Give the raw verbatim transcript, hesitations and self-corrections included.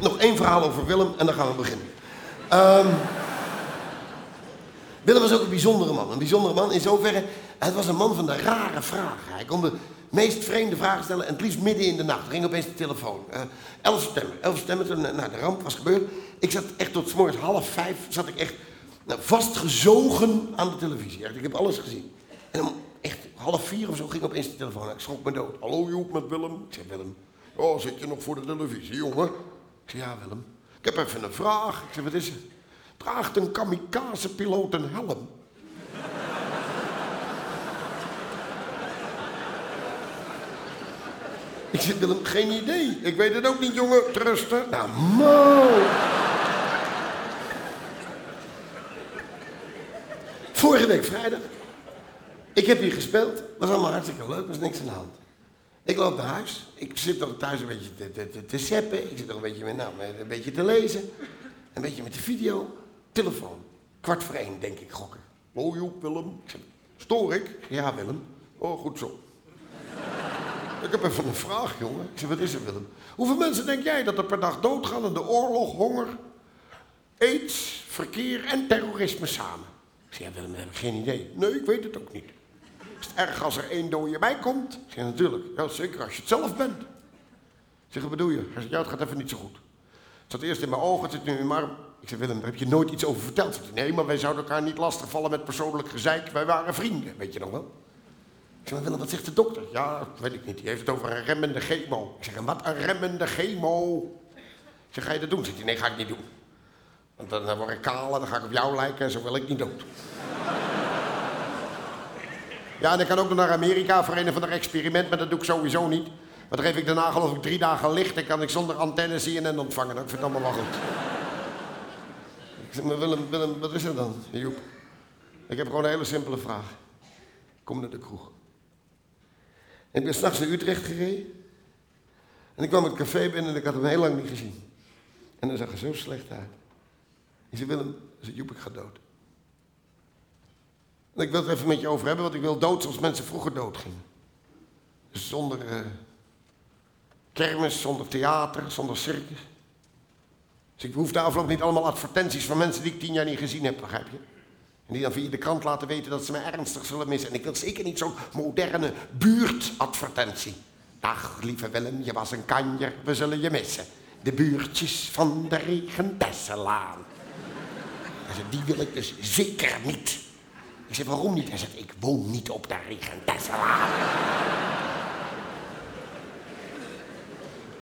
nog één verhaal over Willem en dan gaan we beginnen. Um, Willem was ook een bijzondere man. Een bijzondere man in zoverre, het was een man van de rare vragen. Hij kon de meest vreemde vragen stellen en het liefst midden in de nacht. Er ging opeens de telefoon. Uh, elf september, elf september, toen nou, de ramp was gebeurd. Ik zat echt tot 's morgens half vijf, zat ik echt nou, vastgezogen aan de televisie. Echt, ik heb alles gezien. En dan echt half vier of zo ging opeens de telefoon. Ik schrok me dood. Hallo Joep, met Willem. Ik zei, Willem, oh, zit je nog voor de televisie, jongen? Ik zei, ja, Willem. Ik heb even een vraag. Ik zei, wat is het? Draagt een kamikaze-piloot een helm? Ik zei, Willem, geen idee. Ik weet het ook niet, jongen. Trusten. Nou, man. Vorige week vrijdag. Ik heb hier gespeeld. Was allemaal hartstikke leuk. Was niks aan de hand. Ik loop naar huis. Ik zit nog thuis een beetje te, te, te, te zeppen. Ik zit nog een beetje, met, nou, een beetje te lezen. Een beetje met de video. Telefoon. Kwart voor één, denk ik, gokken. Oh Joep, Willem. Ik zeg, stoor ik? Ja, Willem. Oh, goed zo. Ik heb even een vraag, jongen. Ik zeg, wat is er, Willem? Hoeveel mensen denk jij dat er per dag doodgaan aan de oorlog, honger, aids, verkeer en terrorisme samen? Ik zeg, ja, Willem, heb ik geen idee. Nee, ik weet het ook niet. Is het erg als er één dode bij komt? Ik zeg, natuurlijk. Ja, zeker als je het zelf bent. Ik zeg, wat bedoel je? Hij zegt, ja, het gaat even niet zo goed. Het zat eerst in mijn ogen, het zit nu in mijn arm. Ik zeg, Willem, daar heb je nooit iets over verteld? Hij zegt, nee, maar wij zouden elkaar niet lastigvallen met persoonlijk gezeik. Wij waren vrienden, weet je nog wel? Ik zeg, maar Willem, wat zegt de dokter? Ja, dat weet ik niet. Die heeft het over een remmende chemo. Ik zeg, en wat een remmende chemo? Ik zeg, ga je dat doen? Zegt hij, nee, ga ik niet doen. Want dan, dan word ik kaal en dan ga ik op jou lijken en zo wil ik niet dood. Ja, en ik kan ook nog naar Amerika voor een of ander experiment, maar dat doe ik sowieso niet. Maar dan geef ik daarna geloof ik drie dagen licht en kan ik zonder antenne C N N ontvangen. Ik vind het allemaal wel goed. Ik zeg, maar Willem, Willem, wat is er dan, Joep? Ik heb gewoon een hele simpele vraag. Kom naar de kroeg. Ik ben s'nachts naar Utrecht gereden. En ik kwam het café binnen en ik had hem heel lang niet gezien. En hij zag er zo slecht uit. Ik zei, Willem, ik zei, Joep, ik ga dood. En ik wil het even met je over hebben, want ik wil dood zoals mensen vroeger doodgingen. Dus zonder uh, kermis, zonder theater, zonder circus. Dus ik hoef de afloop niet allemaal advertenties van mensen die ik tien jaar niet gezien heb, begrijp je? En die dan via de krant laten weten dat ze me ernstig zullen missen. En ik wil zeker niet zo'n moderne buurtadvertentie. Dag, lieve Willem, je was een kanjer, we zullen je missen. De buurtjes van de Regentesselaan. Hij zei, die wil ik dus zeker niet. Ik zei, waarom niet? Hij zegt, ik woon niet op de Regentesselaan.